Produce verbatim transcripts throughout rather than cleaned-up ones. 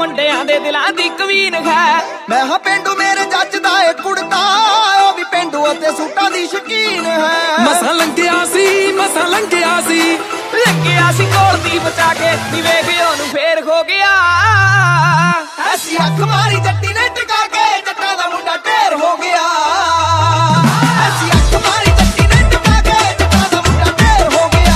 ਮੁੰਡਿਆਂ ਦੇ ਦਿਲਾਂ ਦੀ ਕਵੀਨ ਹੈ। ਮੈਂ ਹਾਂ ਪਿੰਡੂ ਮੇਰੇ ਜੱਜ ਦਾ ਏ ਕੁੜਤਾ, ਉਹ ਵੀ ਪਿੰਡੂ ਅਤੇ ਸੂਟਾਂ ਦੀ ਸ਼ਕੀਨ ਹੈ। ਮਸਾ ਲੰਘਿਆ ਸੀ ਮਸਾ ਲੰਘਿਆ ਸੀ ਲੱਗਿਆ ਸੀ ਕੋਲ ਦੀ ਬਚਾ ਕੇ ਨੀ ਵੇਖ ਉਹਨੂੰ ਫੇਰ ਹੋ ਗਿਆ। ਐਸੀ ਅੱਖ ਮਾਰੀ ਜੱਟੀ ਨੇ ਟਿਕਾ ਕੇ ਜੱਟਾਂ ਦਾ ਮੁੰਡਾ ਢੇਰ ਹੋ ਗਿਆ। ਐਸੀ ਅੱਖ ਮਾਰੀ ਜੱਟੀ ਨੇ ਟਿਕਾ ਕੇ ਜੱਟਾਂ ਦਾ ਮੁੰਡਾ ਢੇਰ ਹੋ ਗਿਆ।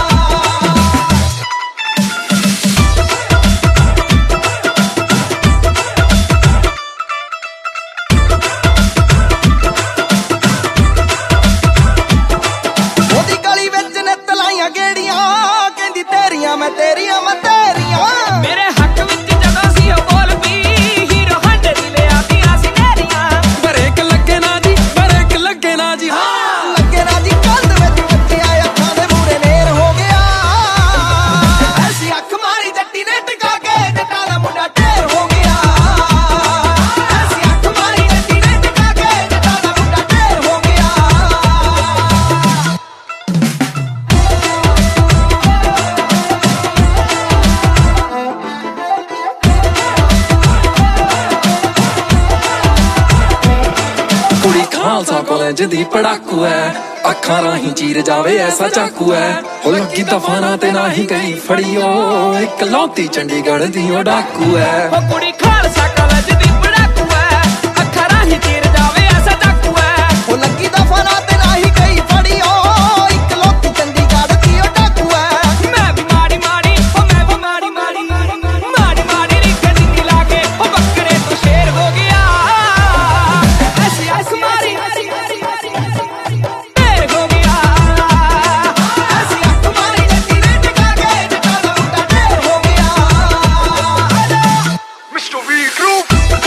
ਉਹਦੀ ਗਲੀ ਵਿੱਚ ਨੇ ਤਲਾਈਆਂ ਗੇੜੀਆਂ, ਕਹਿੰਦੀ ਤੇਰੀਆਂ ਮੈਂ ਤੇਰੀਆਂ ਮੈਂ ਤੇਰੀਆਂ। ਮੇਰੇ ਹੱਕ ਵਿੱਚ ਜਦੋਂ ਸੀ ਉਹ ਬੋਲ ਪਈ, ਹੀਰੋ ਹੰਡੇ ਦੀ ਲਿਆਦੀਆਂ ਸੀ ਨੇਰੀਆਂ। ਬਰੇਕ ਲੱਗੇ ਨਾ ਜੀ ਬਰੇਕ ਲੱਗੇ ਨਾ ਜੀ ਹਾਂ ਲੱਗੇ ਨਾ ਜੀ ਕੰਧ ਵਿੱਚ ਬੱਚਿਆ ਅੱਖਾਂ ਦੇ ਮੂਰੇ ਨੇਰ ਹੋ ਗਿਆ। ਐਸੀ ਅੱਖ ਮਾਰੀ ਜੱਟੀ ਨੇ ਟਿਕਾ ਕੇ ਜੱਟਾਂ ਦਾ ਮੁੰਡਾ ਢੇਰ ਹੋ ਗਿਆ। ਐਸੀ ਅੱਖ ਮਾਰੀ ਜੱਟੀ ਨੇ ਟਿਕਾ ਕੇ ਜੱਟਾਂ ਦਾ ਮੁੰਡਾ ਢੇਰ ਹੋ ਗਿਆ। ਕੁੜੀ ਖਾਲਸਾ ਕਾਲਜ ਦੀ ਪੜਾਕੂ ਐ, ਅੱਖਾਂ ਰਾਹੀਂ ਚੀਰ ਜਾਵੇ ਐਸਾ ਚਾਕੂ ਐ। ਹੋ ਲੱਗੀ ਦਫਾਨਾ ਤੇ ਨਾ ਹੀ ਗਈ ਫੜੀਓ, ਇੱਕ ਲੌਤੀ ਚੰਡੀਗੜ੍ਹ ਦੀ ਉਹ ਡਾਕੂ ਐ। ਉਹ ਕੁੜੀ ਖਾਲਸਾ ਕਾਲਜ ਦੀ ਪੜਾਕੂ ਐ, ਅੱਖਾਂ ਰਾਹੀਂ ਚੀਰ ਜਾਵੇ ਐਸਾ ਚਾਕੂ ਐ। ਉਹ ਲੱਗੀ ਦਫਨਾ ਤੇ ਨਾ ਹੀ ਗਈ ਫੜੀ, ਓ ਇੱਕ ਲੋਕੀ ਚੰਡੀਗੜ੍ਹ ਦੀ ਉਹ ਡਾਕੂ ਐ। ਮੈਂ ਵੀ ਮਾੜੀ ਮਾੜੀ ਉਹ ਮੈਂ ਵੀ ਮਾੜੀ ਮਾੜੀ ਮਾੜੀ ਮਾੜੀ ਰੀਕੇ ਦੀ ਲਾ ਕੇ ਉਹ ਬੱਕਰੇ ਤੋਂ ਸ਼ੇਰ ਹੋ ਗਿਆ। ਐਸੀ ਐਸ ਮਾਰੀ ਢੇਰ ਹੋ ਗਿਆ। ਐਸੀ ਅੱਖ ਮਾਰੀ ਜੱਟੀ ਨੇ ਟਿਕਾ ਕੇ ਜੱਟਾਂ ਦਾ ਮੁੰਡਾ ਢੇਰ ਹੋ ਗਿਆ। ਮਿਸਟਰ ਵੀ ਗਰੂਪ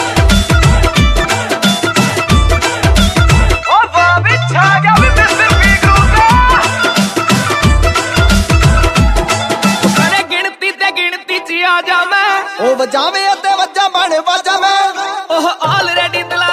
ਗਿਣਤੀ ਤੇ ਗਿਣਤੀ ਚ ਆ ਜਾ ਮੈਂ, ਉਹ ਵਜਾਵੇ ਅਤੇ ਵੱਜਾ ਬਣ ਵਾਜਾ ਮੈਂ। ਉਹ ਆਲਰੇਡੀ